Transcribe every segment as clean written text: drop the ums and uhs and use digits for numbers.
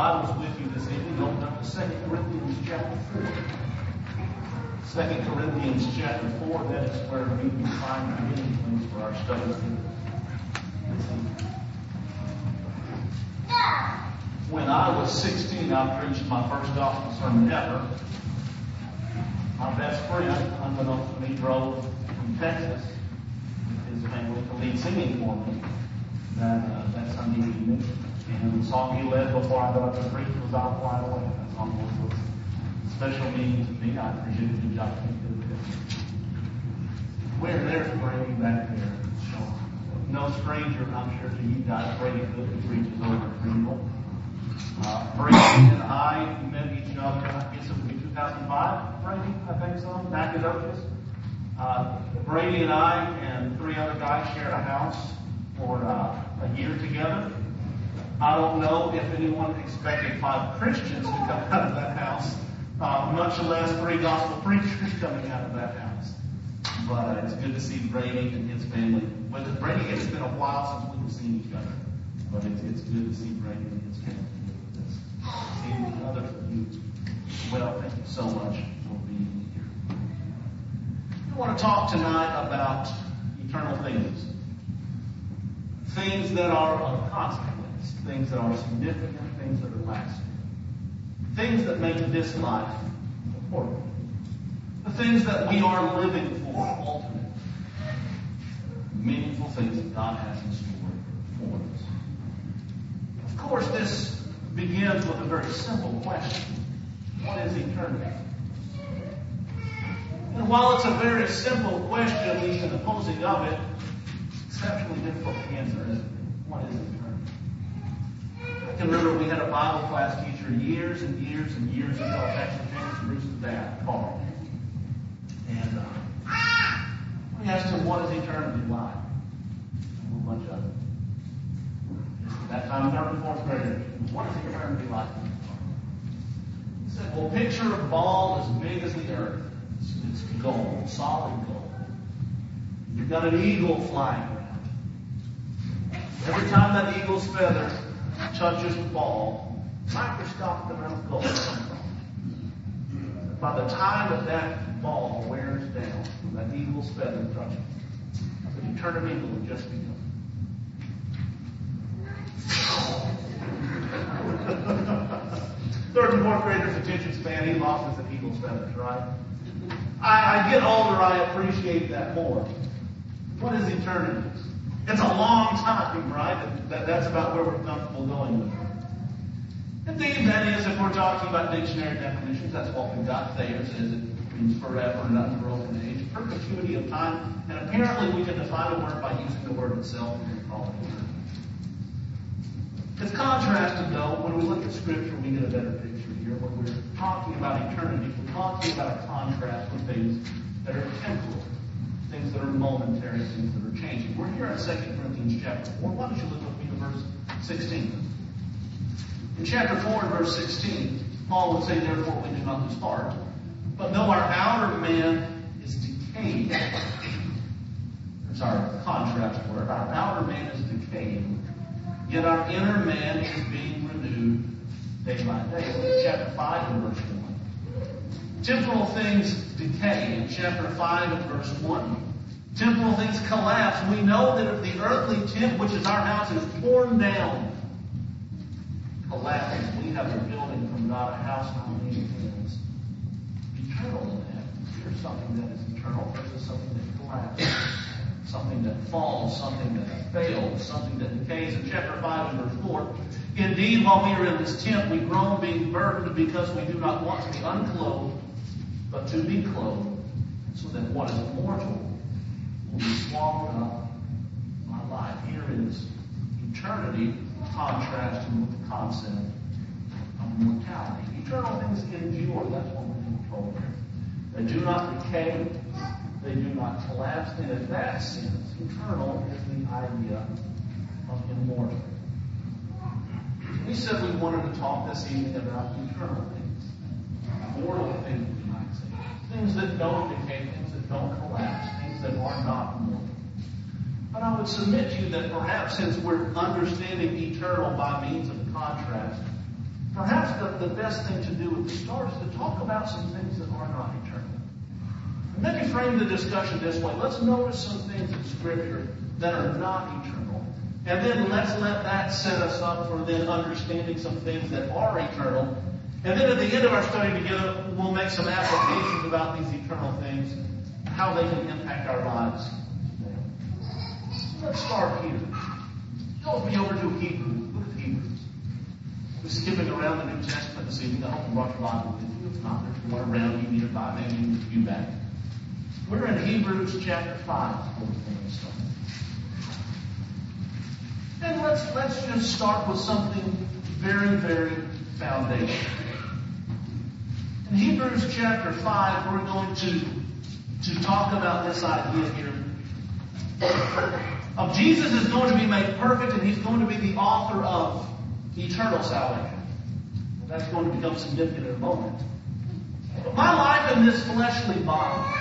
Bibles with you this evening, open up to 2 Corinthians chapter 4. 2 Corinthians chapter 4, that is where we can find the beginning place for our study this evening. When I was 16, I preached my first gospel sermon ever. My best friend, unbeknownst to me, drove from Texas with his family to lead singing for me that Sunday evening. And the song he led before I got up to preach was "I'll Fly Away." That song was a special meaning to me. I appreciate it. Good job. Where there's Brady back there. No stranger, I'm sure, to you guys. Brady Cook preaches over at Greenville. Brady and I met each other, I guess it would be 2005, Brady, I think so, back at Otis. Brady and I and three other guys shared a house for a year together. I don't know if anyone expected 5 Christians to come out of that house, much less 3 gospel preachers coming out of that house. But it's good to see Brady and his family with us. Brady, it's been a while since we've seen each other, but it's good to see Brady and his family with us. Seeing others of you, well, thank you so much for being here. I want to talk tonight about eternal things. Things that are of consequence. Things that are significant, things that are lasting. Things that make this life important. The things that we are living for, ultimate. Meaningful things that God has in store for us. Of course, this begins with a very simple question. What is eternity? And while it's a very simple question, at least in the posing of it, it's exceptionally difficult to answer, isn't it? What is eternity? I can remember we had a Bible class teacher years and years and years ago, Pastor James Bruce's dad, Carl. And we asked him, what is eternity like? A whole bunch of it. At that time, 3rd and 4th grade. What is eternity like? He said, well, picture a ball as big as the earth. It's gold, solid gold. You've got an eagle flying around. Every time that eagle's feather touches the ball, microscopic amount of gold comes from it. By the time that ball wears down, that eagle's feather touches it, the eternity will just begun. Third and 4th graders' attention span, he lost his eagle's feathers, right? I get older, I appreciate that more. What is eternity? It's a long time, right? That's about where we're comfortable going with it. Indeed, that is, if we're talking about dictionary definitions, that's what we've got. Thayer says it means forever, an unbroken age, perpetuity of time, and apparently we can define a word by using the word itself and we call it eternity. It's contrasted, though, when we look at Scripture, we get a better picture here. When we're talking about eternity, we're talking about a contrast with things that are temporal. Things that are momentary, things that are changing. We're here in 2 Corinthians chapter 4. Why don't you look with me to verse 16? In chapter 4 and verse 16, Paul would say, therefore we do not lose heart, but though our outer man is decaying, that's our contrast word, our outer man is decaying, yet our inner man is being renewed day by day. Look at chapter 5 and verse 1. Temporal things decay in chapter 5 and verse 1. Temporal things collapse. We know that if the earthly tent, which is our house, is torn down, collapses, we have a building from God, a house not made of hands. Eternal in that. Here's something that is eternal versus something that collapses. Something that falls, something that fails, something that decays. In chapter 5 and verse 4, indeed, while we are in this tent, we groan being burdened because we do not want to be unclothed, but to be clothed, so that what is mortal will be swallowed up by life. Here is eternity contrasting with the concept of mortality. Eternal things endure, that's what we're being told. They do not decay, they do not collapse, and in that sense, eternal is the idea of immortal. We said we wanted to talk this evening about eternal things, mortal things, we might say. Things that don't decay, things that don't collapse, things that are not mortal. But I would submit to you that perhaps since we're understanding eternal by means of contrast, perhaps the best thing to do at the start is to talk about some things that are not eternal. And maybe frame the discussion this way. Let's notice some things in Scripture that are not eternal. And then let's let that set us up for then understanding some things that are eternal. And then at the end of our study together, we'll make some applications about these eternal things, how they can impact our lives. Let's start here. Go with me over to Hebrews. Look at Hebrews. We're skipping around the New Testament this evening. I hope you brought your Bible with you. If not, there's one around you nearby. Maybe you can view back. We're in Hebrews chapter 5. And let's just start with something very, very foundational. In Hebrews chapter 5, we're going to talk about this idea here of Jesus is going to be made perfect, and He's going to be the author of eternal salvation. That's going to become significant in a moment. But my life in this fleshly body,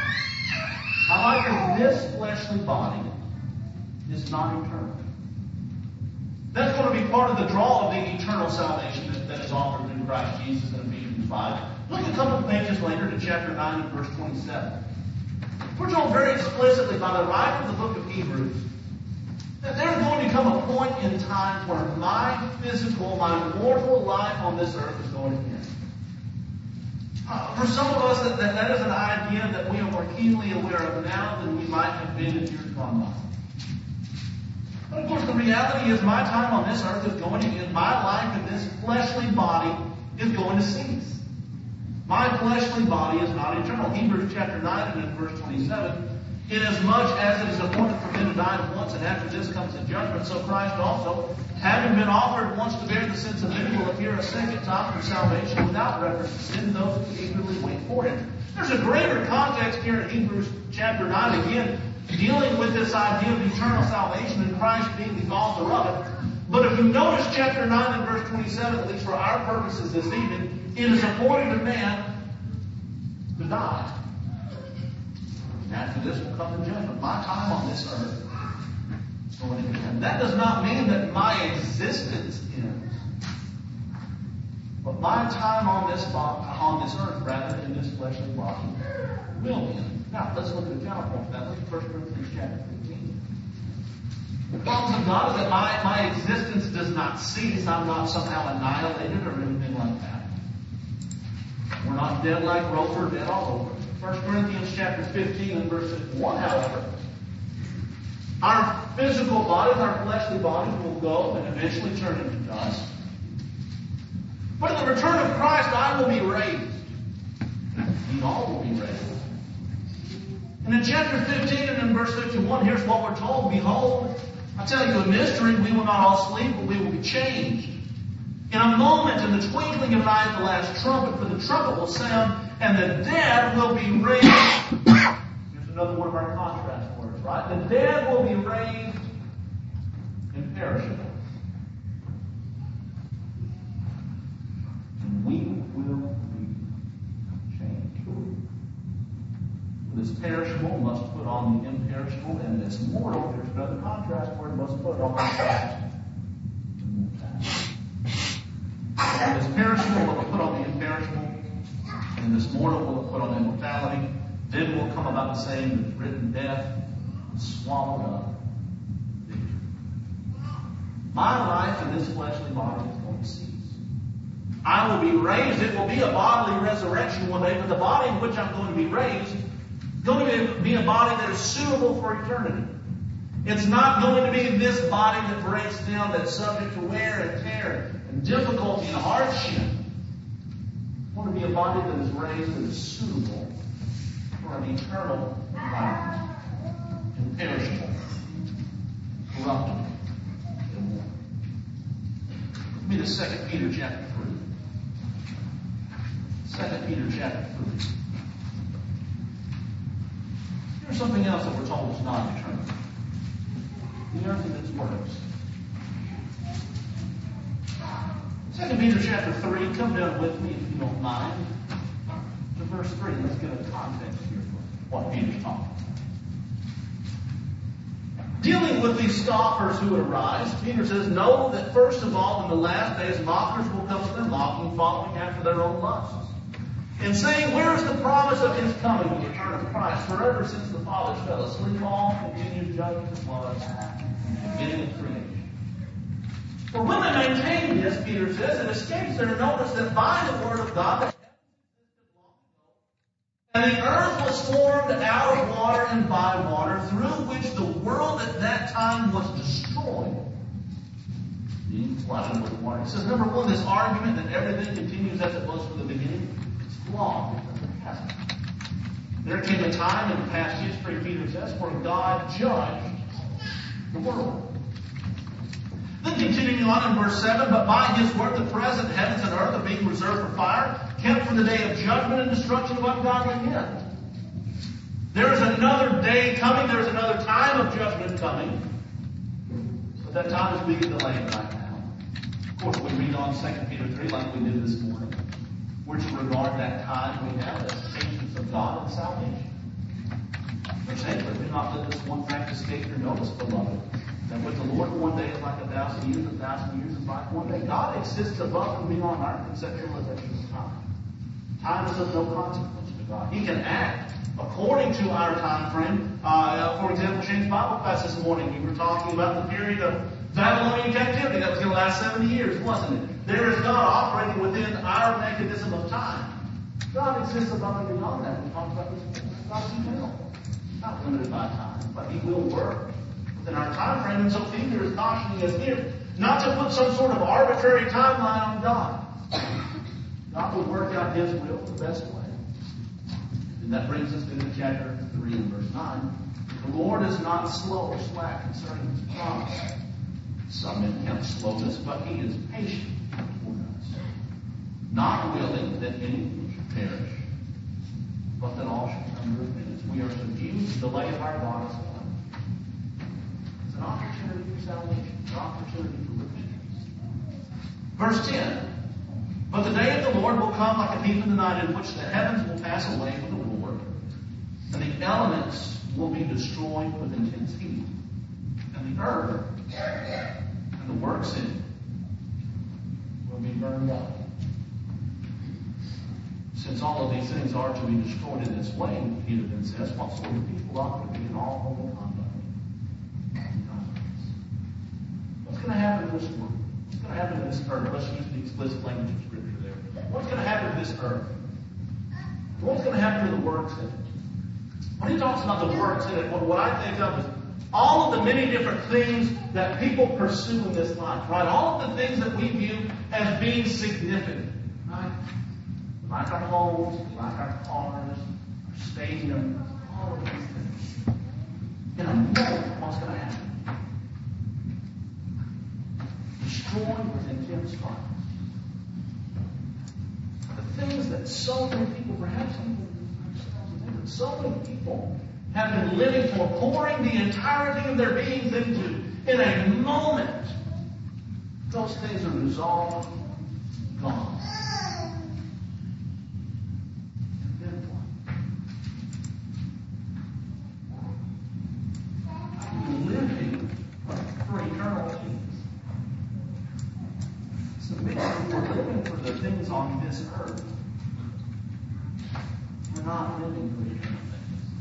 is not eternal. That's going to be part of the draw of the eternal salvation that is offered through Christ Jesus in Ephesians 5. Look a couple of pages later to chapter 9 and verse 27. We're told very explicitly by the writer of the book of Hebrews that there's going to come a point in time where my mortal life on this earth is going to end. For some of us, that is an idea that we are more keenly aware of now than we might have been in years gone by. But of course, the reality is my time on this earth is going to end. My life in this fleshly body is going to cease. My fleshly body is not eternal. Hebrews chapter 9 and in verse 27, inasmuch as it is appointed for men to die once, and after this comes the judgment, so Christ also, having been offered once to bear the sins of many, will appear a second time for salvation without reference to sin, those who eagerly wait for Him. There's a greater context here in Hebrews chapter 9, again, dealing with this idea of eternal salvation and Christ being the author of it. But if you notice chapter 9 and verse 27, at least for our purposes this evening, it is appointed to man to die. And after this will come the judgment. My time on this earth is going to end. That does not mean that my existence ends. But my time on this earth, rather than this fleshly body, will end. Now, let's look at the counterpoint to that. Look at 1 Corinthians chapter 15. The promise of God is that my existence does not cease. I'm not somehow annihilated or anything like that. We're not dead like rope or dead all over. 1 Corinthians chapter 15 and verse 1, however, our physical bodies, our fleshly bodies will go and eventually turn into dust. But in the return of Christ, I will be raised. We all will be raised. And in chapter 15 and in verse 51, here's what we're told. Behold, I tell you a mystery, we will not all sleep, but we will be changed. In a moment, in the twinkling of an eye, the last trumpet, for the trumpet will sound, and the dead will be raised. Here's another one of our contrast words, right? The dead will be raised imperishable. And we will be changed. This perishable must put on the imperishable, and this mortal, here's another contrast word, must put on the this perishable will put on the imperishable, and this mortal will put on immortality. Then will come about the saying that written death is swallowed up. My life in this fleshly body is going to cease. I will be raised. It will be a bodily resurrection one day, but the body in which I'm going to be raised is going to be a body that is suitable for eternity. It's not going to be this body that breaks down, that's subject to wear and tear and difficulty and hardship. It's going to be a body that is raised that is suitable for an eternal life. Imperishable, corruptible, immortal. Give me the 2 Peter chapter 3. 2 Peter chapter 3. Here's something else that we're told is not eternal. The earth and its works. 2 Peter chapter 3, come down with me if you don't mind. To verse 3, let's get a context here for what Peter's talking about. Dealing with these scoffers who would arise, Peter says, know that first of all, in the last days, mockers will come to them, mocking, following after their own lusts. And saying, where is the promise of his coming, the return of Christ? For ever since the fathers fell asleep, all continued judgment as well as beginning of creation. For when they maintain this, Peter says, it escapes their notice that by the word of God, the heavens existed long ago, and the earth was formed out of water and by water, through which the world at that time was destroyed. Being flooded with water. He says, number one, this argument that everything continues as it was from the beginning, it's flawed. It hasn't. There came a time in past history, Peter says, where God judged the world. Then continuing on in verse 7, but by his word the present heavens and earth are being reserved for fire, kept for the day of judgment and destruction of ungodly men. There is another day coming, there is another time of judgment coming. But that time is being delayed right now. Of course, we read on 2 Peter 3 like we did this morning. We're to regard that time we have as patience of God and salvation. Verse 8, but do not let this one fact escape your notice, beloved. That with the Lord 1 day is like 1,000 years, 1,000 years is like 1 day. God exists above and beyond our conceptualization of time. Time is of no consequence to God. He can act according to our time frame. For example, Shane's Bible class this morning, we were talking about the period of Babylonian captivity. That was going to last 70 years, wasn't it? There is God operating within our mechanism of time. God exists above and beyond that. We talked about this before. God's eternal. Not limited by time, but He will work within our time frame. And so Peter is cautioning us here not to put some sort of arbitrary timeline on God. God will work out His will the best way. And that brings us into chapter 3 and verse 9. The Lord is not slow or slack concerning His promise. Some men count slowness, but He is patient toward us, not willing that any should perish, but that all should come to repentance. We are to view the delay of our God as one. It's an opportunity for salvation, an opportunity for repentance. Verse 10. But the day of the Lord will come like a thief in the night, in which the heavens will pass away with the Lord, and the elements will be destroyed with intense heat, and the earth and the works in it will be burned up. Since all of these things are to be destroyed in this way, Peter then says, what sort of people ought to be in all holy conduct? What's going to happen to this world? What's going to happen to this earth? Let's use the explicit language of Scripture there. What's going to happen to this earth? What's going to happen to the works in it? When he talks about the works in it, what I think of is all of the many different things that people pursue in this life, right? All of the things that we view as being significant, right? We like our homes, we like our cars, our stadium, all of these things. In a moment, what's going to happen? Destroyed with intense fire. The things that so many people, perhaps even ourselves, so many people have been living for, pouring the entirety of their beings into, in a moment, those things are resolved, gone. And then what? You're living for eternal things. So basically, we're living for the things on this earth. We're not living for eternal things.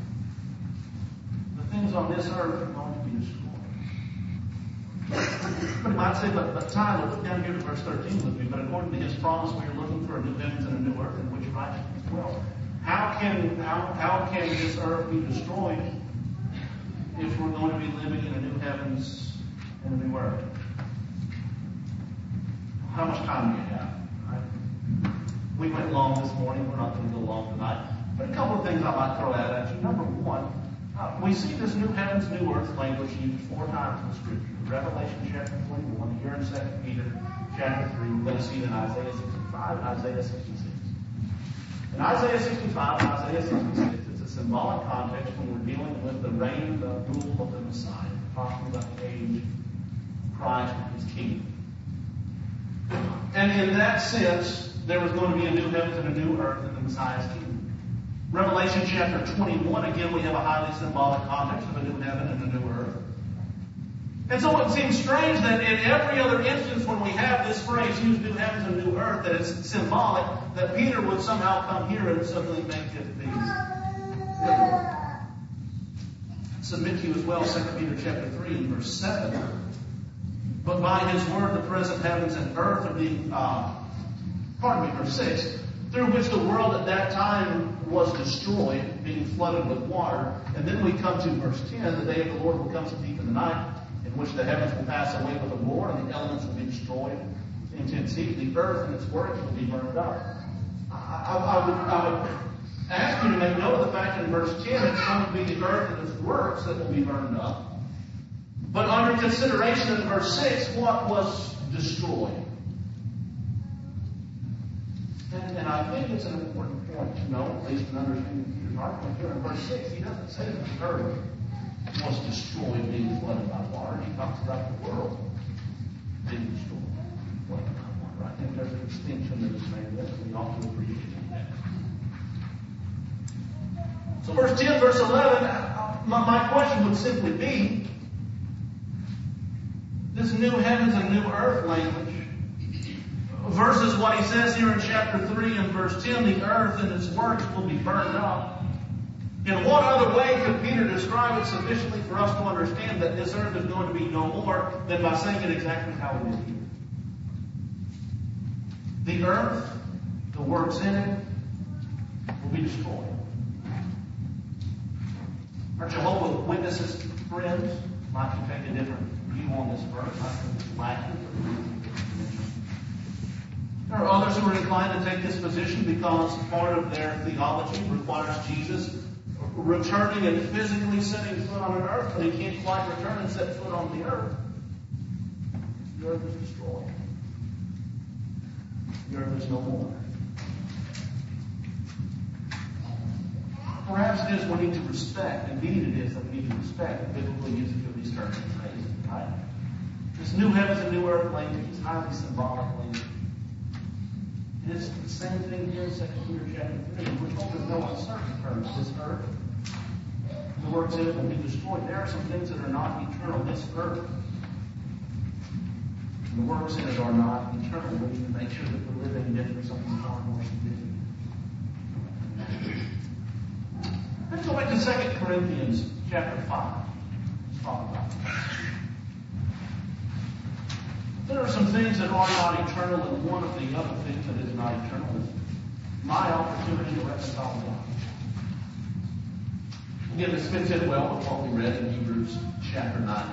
The things on this earth are going to be destroyed. But he might say, but Tyler, look down here to verse 13 with me. But according to His promise, we are looking for a new heavens and a new earth in which righteousness dwells. How can this earth be destroyed if we're going to be living in a new heavens and a new earth? How much time do you have? Right? We went long this morning. We're not going to go long tonight. But a couple of things I might throw out at you. Number one, we see this new heavens, new earth language used 4 times in Scripture. Revelation chapter 21, here in 2 Peter chapter 3. We're going to see it in Isaiah 65 and Isaiah 66. In Isaiah 65 and Isaiah 66, it's a symbolic context when we're dealing with the reign, the rule of the Messiah. We're talking about the age of Christ and His kingdom. And in that sense, there was going to be a new heavens and a new earth in the Messiah's kingdom. Revelation chapter 21, again, we have a highly symbolic context of a new heaven and a new earth. And so it seems strange that in every other instance when we have this phrase, used new heavens and new earth, that it's symbolic, that Peter would somehow come here and suddenly make it be literal. Submit to you as well, 2 Peter chapter 3 and verse 7. But by his word the present heavens and earth are being, verse 6, through which the world at that time was destroyed, being flooded with water. And then we come to verse 10, the day of the Lord will come so deep in the night, in which the heavens will pass away with a roar, and the elements will be destroyed with intense heat. The earth and its works will be burned up. I would ask you to make note of the fact in verse 10 it's going to be the earth and its works that will be burned up. But under consideration in verse 6, what was destroyed? And I think it's an important point to know, at least in understanding Peter's argument here. In verse 6, he doesn't say that the earth was destroyed, being flooded by water. He talks about the world being destroyed, flooded by water. I think there's a distinction that is made there, and we ought to appreciate that. So verse 10, verse 11, my question would simply be, this new heavens and new earth language versus what he says here in chapter 3 and verse 10, the earth and its works will be burned up. In what other way could Peter describe it sufficiently for us to understand that this earth is going to be no more than by saying it exactly how it is here? The earth, the works in it, will be destroyed. Our Jehovah's Witnesses friends might take a different view on this verse. I think it's lacking for the reasons that you mentioned. There are others who are inclined to take this position because part of their theology requires Jesus returning and physically setting foot on an earth, but he can't quite return and set foot on the earth. The earth is destroyed. The earth is no more. Perhaps it is we need to respect, indeed it is that we need to respect the biblical usage of these terms and phrases, right? This new heavens and new earth language is highly symbolic language. And it's the same thing here in 2 Peter chapter 3. We're told in no uncertain terms, this earth, the works in it will be destroyed. There are some things that are not eternal. This earth, the works in it are not eternal. We need to make sure that we're living in it for something far more significant. Let's go back to 2 Corinthians chapter 5. Let's talk about that. There are some things that are not eternal, and one of the other things that is not eternal is my opportunity to reconcile with God. Again, this fits in well with what we read in Hebrews chapter 9.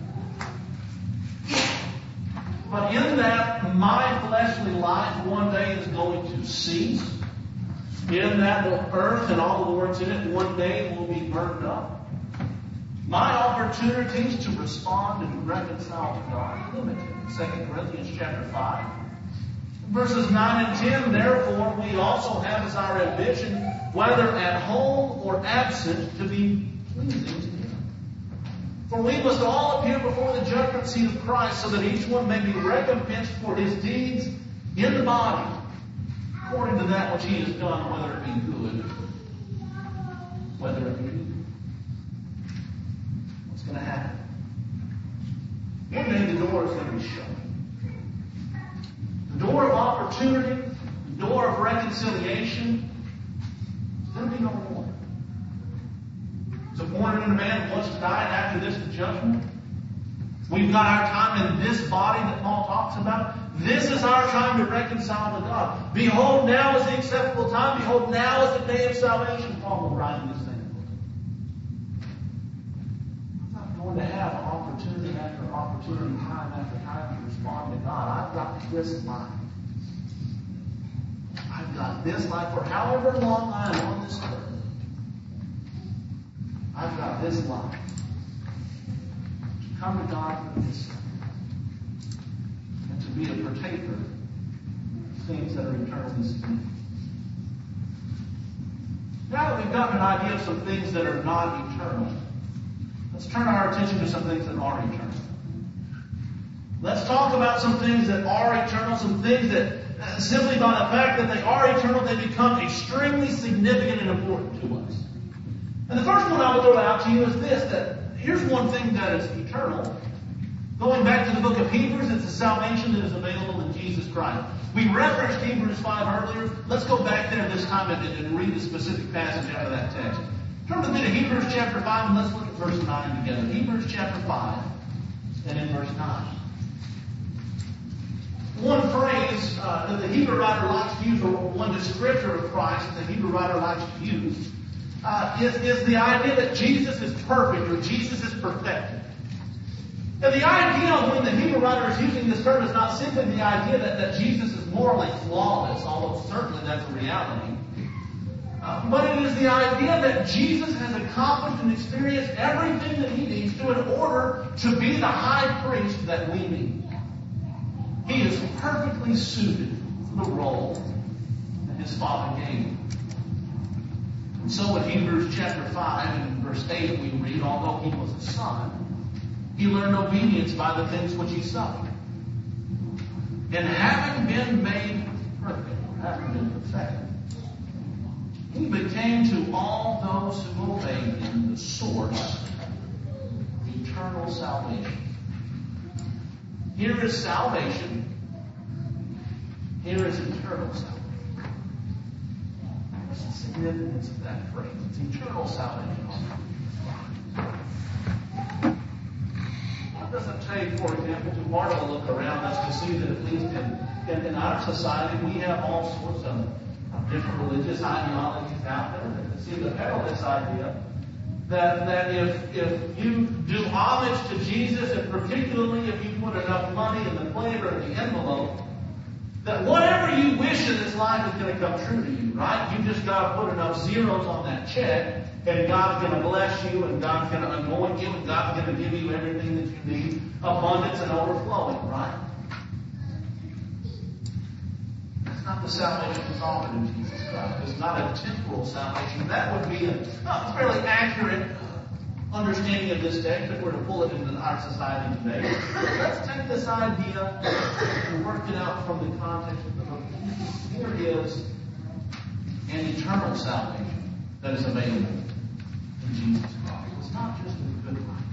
But in that, my fleshly life one day is going to cease. In that, the earth and all the works in it one day will be burned up. My opportunities to respond and to reconcile to God are limited. 2 Corinthians chapter 5. Verses 9 and 10, therefore, we also have as our ambition, whether at home or absent, to be pleasing to Him. For we must all appear before the judgment seat of Christ, so that each one may be recompensed for his deeds in the body, according to that which he has done, whether it be good, whether it be evil. What's going to happen? One day the door is going to be shut. The door of opportunity, the door of reconciliation, is going to be no more. It's appointed in a man who wants to die, and after this, the judgment. We've got our time in this body that Paul talks about. This is our time to reconcile to God. Behold, now is the acceptable time. Behold, now is the day of salvation. Paul will write in this thing. I'm not going to have opportunity after opportunity, time after time to respond to God. I've got this life. I've got this life for however long I am on this earth. I've got this life. Come to God for this and to be a partaker of things that are eternally significant. Now that we've gotten an idea of some things that are not eternal, let's turn our attention to some things that are eternal. Let's talk about some things that are eternal, some things that simply by the fact that they are eternal, they become extremely significant and important to us. And the first one I would throw out to you is this, that here's one thing that is eternal, Going back to the book of Hebrews, it's a salvation that is available in Jesus Christ. We referenced Hebrews 5 earlier. Let's go back there this time and read the specific passage out of that text. Turn with me to Hebrews chapter 5 and let's look at verse 9 together. Hebrews chapter 5 and in verse 9. One phrase that the Hebrew writer likes to use, or one descriptor of Christ that the Hebrew writer likes to use, is the idea that Jesus is perfect or Jesus is perfected. Now, the idea when the Hebrew writer is using this term is not simply the idea that Jesus is morally flawless, although certainly that's a reality. But it is the idea that Jesus has accomplished and experienced everything that he needs to in order to be the high priest that we need. He is perfectly suited for the role that his Father gave him. And so in Hebrews chapter 5 and verse 8 we read, although he was a son, he learned obedience by the things which he suffered. And having been made perfect, having been perfected, he became to all those who obeyed him the source of eternal salvation. Here is salvation. Here is eternal salvation. What's the significance of that phrase? It's eternal salvation. It doesn't take, for example, to marvel a look around us to see that at least in our society we have all sorts of different religious ideologies out there that see the perilous idea that if you do homage to Jesus, and particularly if you put enough money in the plate or in the envelope, that whatever you wish in this life is going to come true to you, right? You just got to put enough zeros on that check, and God's going to bless you, and God's going to anoint you, and God's going to give you everything that you need, abundance and overflowing, right? That's not the salvation that's offered in Jesus Christ. It's not a temporal salvation. That would be a fairly accurate understanding of this text if we're to pull it into our society today. Let's take this idea and work it out from the context of the book. Here is an eternal salvation that is available in Jesus Christ. It's not just a good life.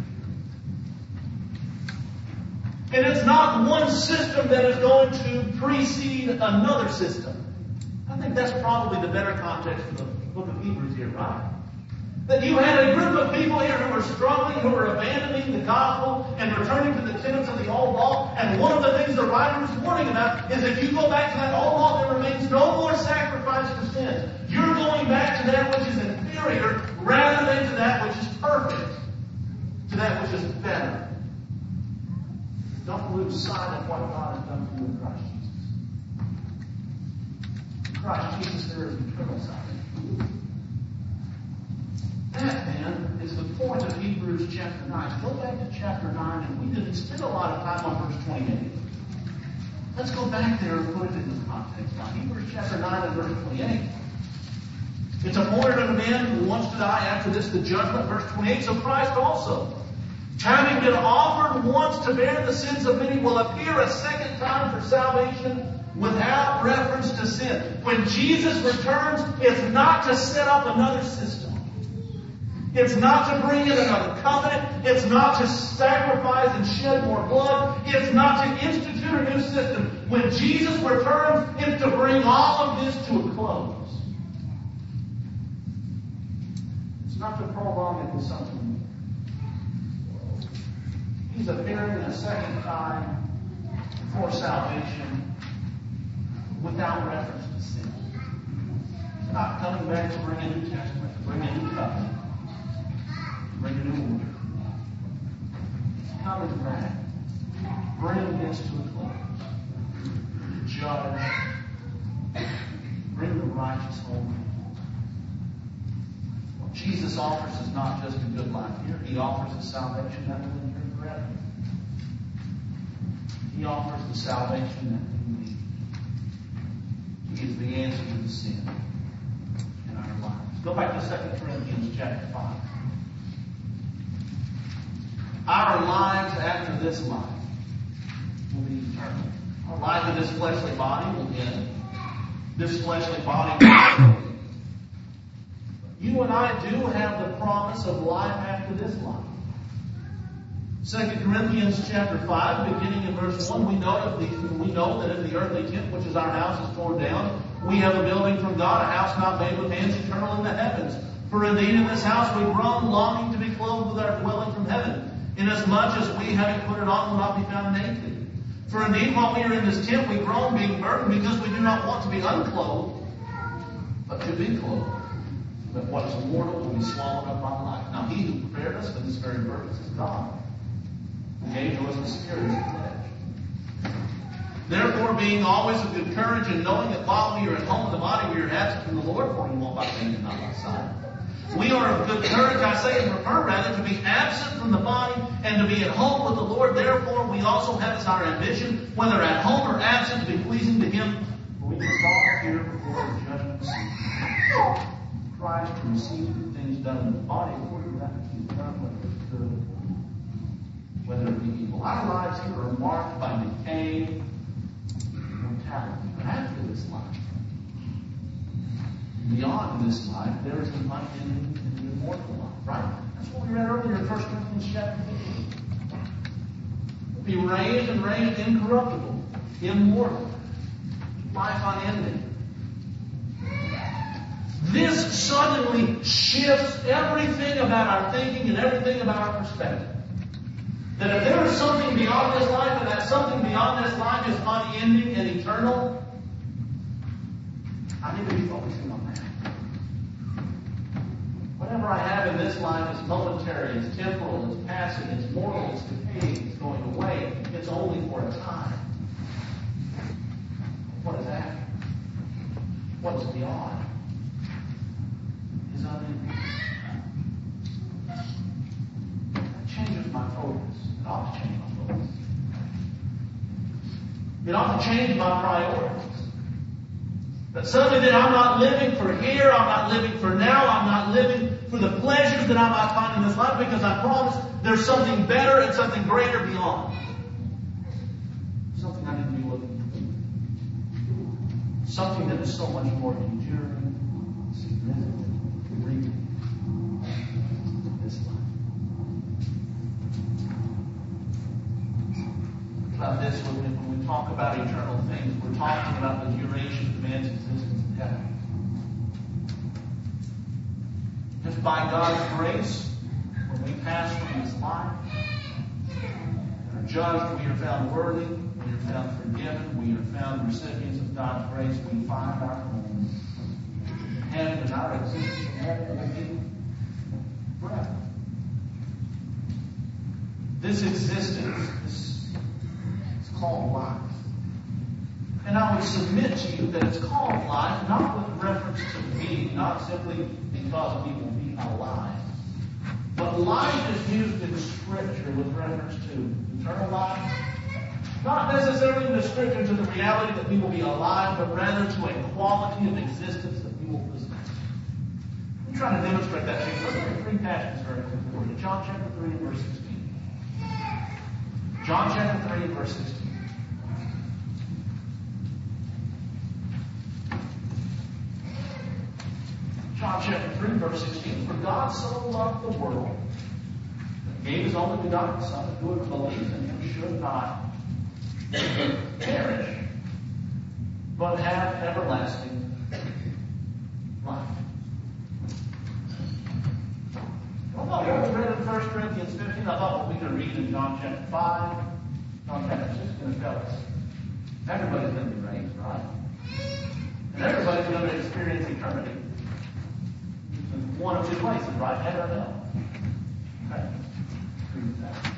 And it's not one system that is going to precede another system. I think that's probably the better context for the book of Hebrews here, right? That you had a group of people here who were struggling, who were abandoning the gospel and returning to the tenets of the old law. And one of the things the writer is warning about is if you go back to that old law, there remains no more sacrifice for sin. You're going back to that which is inferior rather than to that which is perfect, to that which is better. Don't lose sight of what God has done for you in Christ Jesus. In Christ Jesus, there is eternal salvation. That, then, is the point of Hebrews chapter 9. Go back to chapter 9, and we didn't spend a lot of time on verse 28. Let's go back there and put it into context now. Hebrews chapter 9 and verse 28. It's appointed unto men who wants to die after this the judgment. Verse 28, so Christ also, having been offered once to bear the sins of many, will appear a second time for salvation without reference to sin. When Jesus returns, it's not to set up another system. It's not to bring in another covenant. It's not to sacrifice and shed more blood. It's not to institute a new system. When Jesus returns, it's to bring all of this to a close. It's not to prolong it with something. He's appearing a second time for salvation without reference to sin. He's not coming back to bring a New Testament, to bring a new covenant, to bring a new order. He's coming back, bring this to a close, judge, bring the righteous home. What Jesus offers is not just a good life here. He offers a salvation that will endure forever. He offers the salvation that we need. He is the answer to the sin in our lives. Go back to 2 Corinthians chapter 5. Our lives after this life will be eternal. Our life in this fleshly body will end. This fleshly body will end. You and I do have the promise of life after this life. 2 Corinthians chapter 5, beginning in verse 1, we know that if the earthly tent, which is our house, is torn down, we have a building from God, a house not made with hands, eternal in the heavens. For indeed in this house we groan, longing to be clothed with our dwelling from heaven, inasmuch as we, having put it on, will not be found naked. For indeed, while we are in this tent, we groan, being burdened, because we do not want to be unclothed, but to be clothed. That what is mortal will be swallowed up by life. Now he who prepared us for this very purpose is God, who gave to us the Spirit as a pledge. Therefore, being always of good courage, and knowing that while we are at home in the body, we are absent from the Lord, for you walk by faith and not by sight. We are of good courage, I say, and prefer rather to be absent from the body and to be at home with the Lord. Therefore, we also have as our ambition, whether at home or absent, to be pleasing to Him. For we must all appear before the judgment seat. Christ received the things done in the body according to that which He has done, whether it's good, whether it be evil. Our lives here are marked by decay, mortality. But after this life, beyond this life, there is an unending and immortal life. Right? That's what we read earlier in 1 Corinthians chapter 15. Be raised and raised incorruptible, immortal, life unending. This suddenly shifts everything about our thinking and everything about our perspective. That if there is something beyond this life, and that something beyond this life is unending and eternal, I need to be focusing on that. Whatever I have in this life is momentary, it's temporal, it's passing, it's mortal, it's decaying, it's going away. It's only for a time. What is that? What is beyond? Is unending. That changes my focus. It ought to change my focus. It ought to change my priorities. That suddenly that I'm not living for here, I'm not living for now, I'm not living for the pleasures that I might find in this life, because I promise there's something better and something greater beyond. Something I need to be looking for. Something that is so much more enduring, significant, real than this life. About this, when we talk about eternal things, we're talking about the duration of man's existence in heaven. Just by God's grace, when we pass from this life and are judged, we are found worthy, we are found forgiven, we are found recipients of God's grace, we find our home in heaven, and our existence in heaven will be forever. This existence is called life. And I would submit to you that it's called life not with reference to being, not simply because we will be alive. But life is used in Scripture with reference to eternal life. Not necessarily in the Scripture to the reality that we will be alive, but rather to a quality of existence that we will possess. I'm trying to demonstrate that to you. Look at the three passages very quickly. John chapter 3 and verse 16. John chapter 3 and verse 16. John chapter 3, verse 16. For God so loved the world that he gave his only begotten Son, that whoever believes in him should not perish, but have everlasting life. Well, no, what we read in 1 Corinthians 15, I thought what we could read in John chapter 5, John chapter 6 is going to tell us. Everybody's going to be raised, right? And everybody's going to experience eternity. One of two places, right? Heaven or hell. Okay? Agree with that.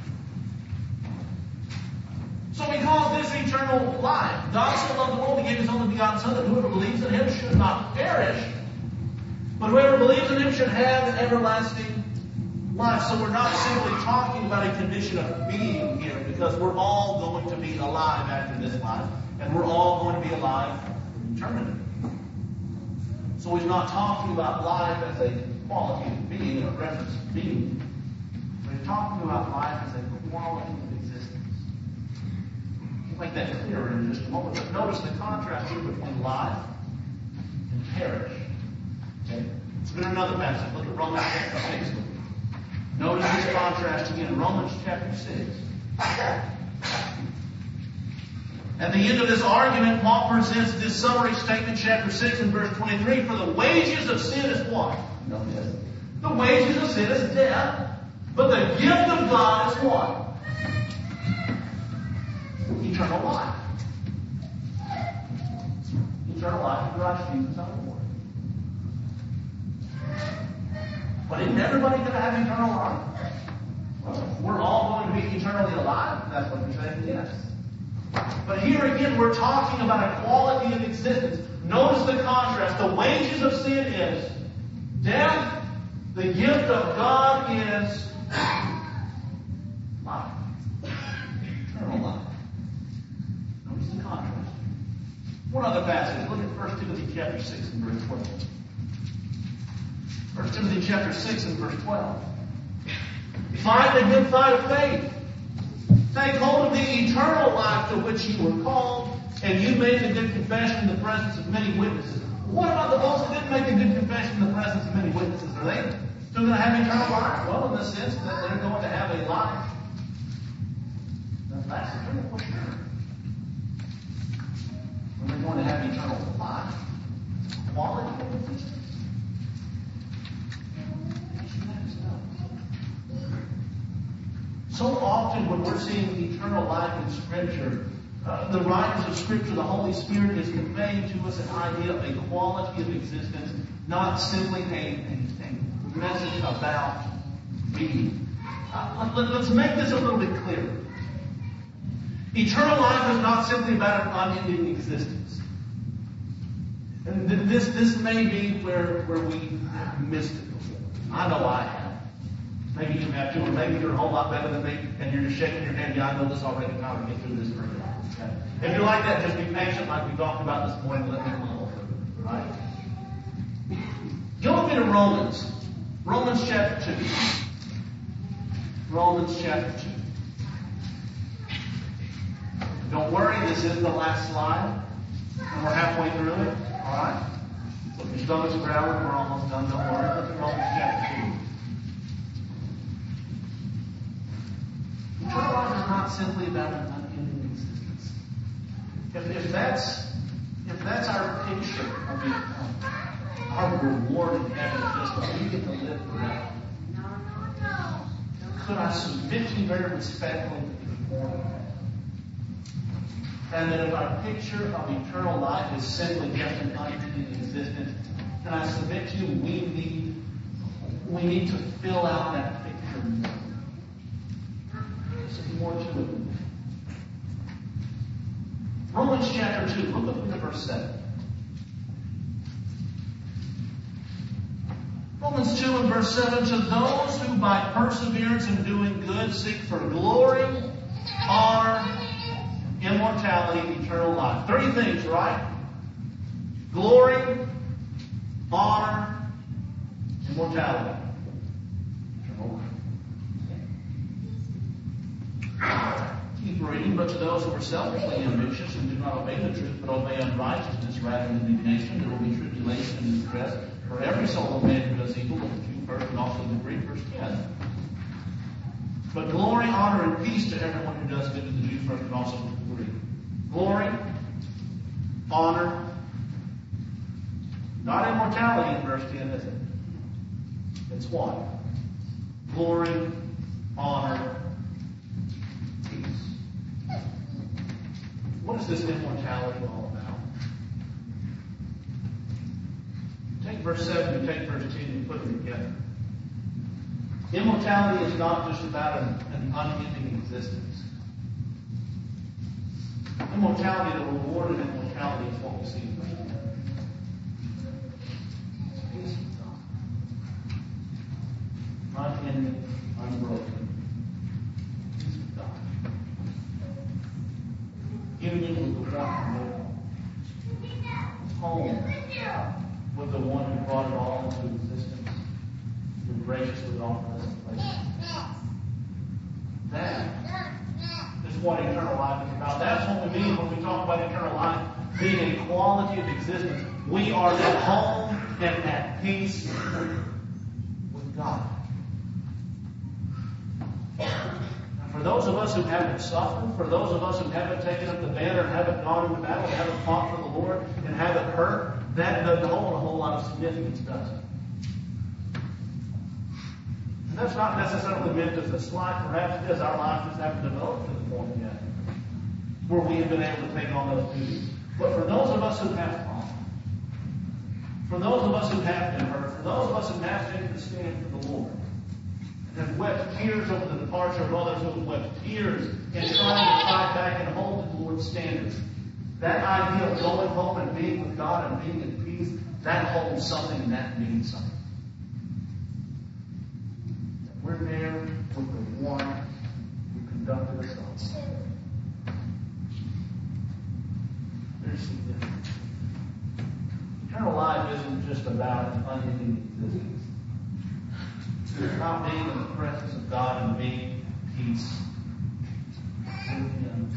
So we call this eternal life. God so loved the world, he gave his only begotten Son, that whoever believes in him should not perish, but whoever believes in him should have everlasting life. So we're not simply talking about a condition of being here, because we're all going to be alive after this life, and we're all going to be alive for eternity. So he's not talking about life as a quality of being, or reference to being, but he's talking about life as a quality of existence. We'll make that clearer in just a moment. But notice the contrast here between life and perish. Okay? Let's go to another passage. Look at Romans chapter 6. Notice this contrast again. Romans chapter 6. At the end of this argument, Paul presents this summary statement, chapter 6 and verse 23. For the wages of sin is what? Notice. The wages of sin is death. But the gift of God is what? Eternal life. Eternal life in Christ Jesus our Lord. But isn't everybody going to have eternal life? Well, we're all going to be eternally alive. That's what you're saying, yes. But here again, we're talking about a quality of existence. Notice the contrast. The wages of sin is death. The gift of God is life. Eternal life. Notice the contrast. One other passage. Look at 1 Timothy chapter 6 and verse 12. 1 Timothy chapter 6 and verse 12. Fight the good fight of faith. Take hold of the eternal life to which you were called, and you made a good confession in the presence of many witnesses. What about the folks that didn't make a good confession in the presence of many witnesses? Are they still going to have eternal life? Well, in the sense that they're going to have a life that's eternal for sure. When they're going to have eternal life, quality of existence. So often when we're seeing eternal life in Scripture, the writers of Scripture, the Holy Spirit is conveying to us an idea of a quality of existence, not simply a message about being. Let's make this a little bit clearer. Eternal life is not simply about an unending existence. And this may be where we have missed it before. I know I have. Maybe you have too, or maybe you're a whole lot better than me, and you're just shaking your head. Yeah, I know this already. How to get through this pretty well. Okay? If you're like that, just be patient, like we talked about this morning. Let me know. Right? Go with me to Romans. Romans chapter 2. Romans chapter 2. Don't worry, this is the last slide, and we're halfway through it. All right? So if your stomach's growling, we're almost done. Don't worry. Look at Romans chapter 2. Eternal life is not simply about an unending existence. If that's our picture of our reward in heaven, just that we get to live forever. Could I submit to you very respectfully this morning? And that if our picture of eternal life is simply just an unending existence, can I submit to you we need to fill out that picture more. More to it. Romans chapter 2, look up into verse 7. Romans 2 and verse 7, to those who by perseverance in doing good seek for glory, honor, immortality, eternal life. 3 things, right? Glory, honor, immortality. Keep reading, but to those who are selfishly ambitious and do not obey the truth, but obey unrighteousness rather than indignation, there will be tribulation and distress for every soul of man who does evil, both the Jew first and also the Greek, verse 10. But glory, honor, and peace to everyone who does good, to the Jew first and also to the Greek. Glory, honor, not immortality in verse 10, is it? It's what? Glory, honor, peace. What is this immortality all about? Take verse 7 and take verse 10 and put them together. Immortality is not just about an unending existence. Immortality, the reward of immortality is what we see in verse 10. Peace with God. Unending, unbroken. Peace with God. Union with the one who made it all. Home with the one who brought it all into existence. Who graciously offered us a place. That is what eternal life is about. That's what we mean when we talk about eternal life being a quality of existence. We are at home and at peace with God. For those of us who haven't suffered, for those of us who haven't taken up the banner, haven't gone into battle, haven't fought for the Lord, and haven't hurt, that doesn't hold a whole lot of significance, does it? And that's not necessarily meant as a slight. Perhaps it is. Our lives just haven't developed to the point yet where we have been able to take on those duties. But for those of us who have fought, for those of us who have been hurt, for those of us who have taken a stand for the Lord, and have wept tears over the departure of others who have wept tears in trying to fight back and hold to the Lord's standards, that idea of going home and being with God and being at peace, that holds something and that means something. We're there with the one who conducted us all. There's significance. Eternal life isn't just about an unending existence. It's about being in the presence of God and being at peace with Him.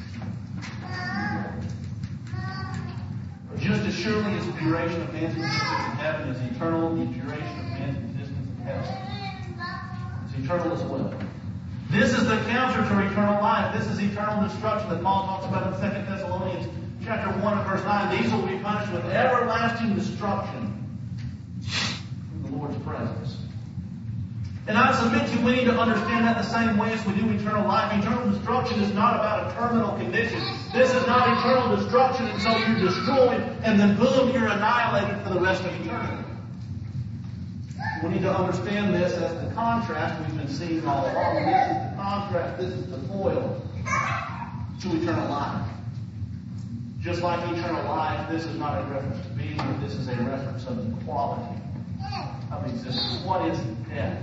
But just as surely as the duration of man's existence in heaven is eternal, the duration of man's existence in hell is eternal as well. This is the counter to eternal life. This is eternal destruction that Paul talks about in 2 Thessalonians chapter 1 and verse 9. These will be punished with everlasting destruction from the Lord's presence. And I submit to you, we need to understand that the same way as we do eternal life. Eternal destruction is not about a terminal condition. This is not eternal destruction, and so you're destroyed, and then boom, you're annihilated for the rest of eternity. We need to understand this as the contrast we've been seeing all along. This is the contrast, this is the foil to eternal life. Just like eternal life, this is not a reference to being, but this is a reference of the quality of existence. What is death?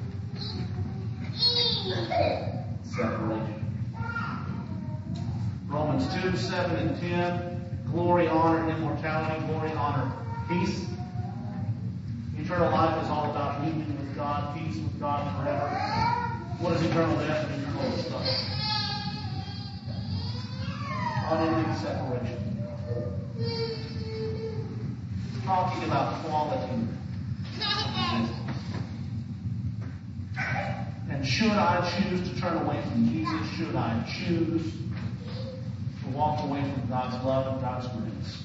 Separation. Romans 2, 7 and 10. Glory, honor, immortality. Glory, honor, peace. Eternal life is all about union with God, peace with God forever. What is eternal death and eternal destruction? Unending separation. Talking about quality. And should I choose to turn away from Jesus, should I choose to walk away from God's love and God's grace,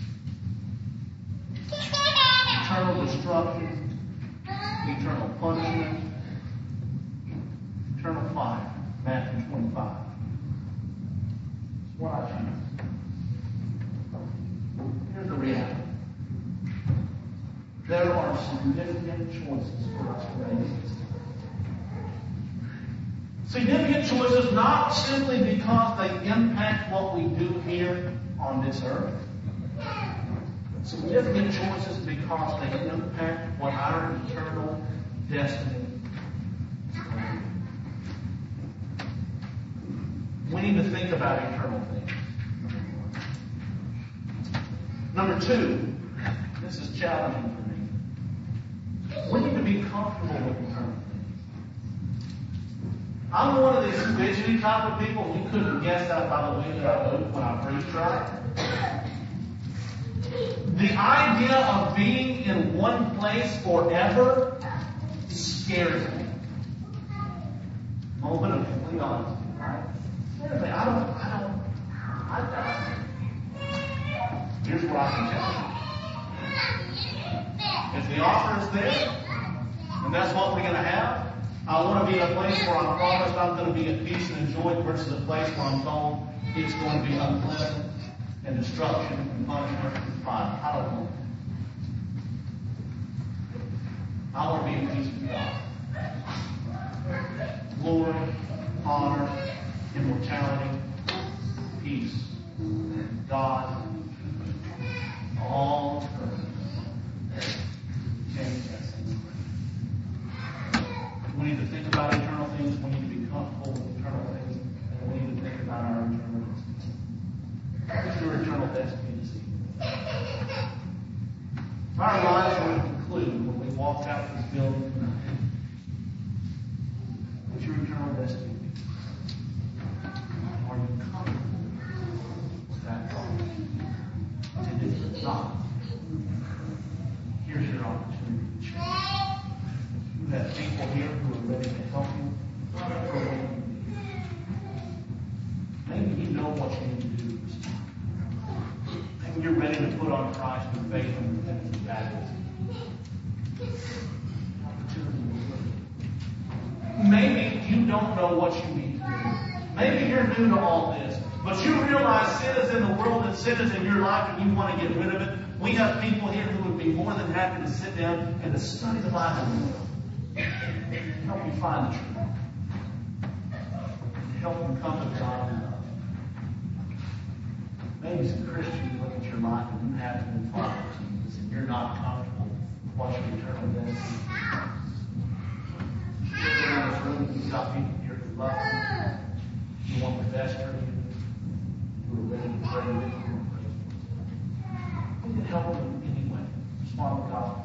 eternal destruction, eternal punishment, eternal fire, Matthew 25. It's what I choose. Here's the reality. There are significant choices for us to make. Significant choices not simply because they impact what we do here on this earth. Significant choices because they impact what our eternal destiny is going to be. We need to think about eternal things. Number two, this is challenging for me. We need to be comfortable with eternal things. I'm one of these fidgety type of people. You couldn't guess that by the way that I moved when I preached, right? The idea of being in one place forever scares me. Moment of complete honesty, right? Scares me. I don't. Here's what I can tell you. If the offer is there, and that's what we're going to have, I want to be in a place where I'm promised I'm going to be at peace and enjoy versus a place where I'm told it's going to be unpleasant and destruction and punishment and fire. I don't want that. I want to be at peace with God. Glory, honor, immortality, peace, God, all present. We need to think about eternal things. We need to be comfortable with eternal things. And we need to think about our eternal destiny. What is your eternal destiny this evening? Our lives are going to conclude when we walk out of this building tonight. What's your eternal destiny? Are you comfortable with that thought? ready to put on Christ with faith and repentance and baptism. Maybe you don't know what you need to do. Maybe you're new to all this. But you realize sin is in the world and sin is in your life and you want to get rid of it. We have people here who would be more than happy to sit down and to study the Bible and help you find the truth. And help you come to God in love. Maybe as a Christian, you look at your life and you haven't been following Jesus and you're not comfortable with what your eternal destiny is. You're around this room, you've got people here who love you. You want the best for you. Who are ready to pray with you. We can help them in any way. Respond to God.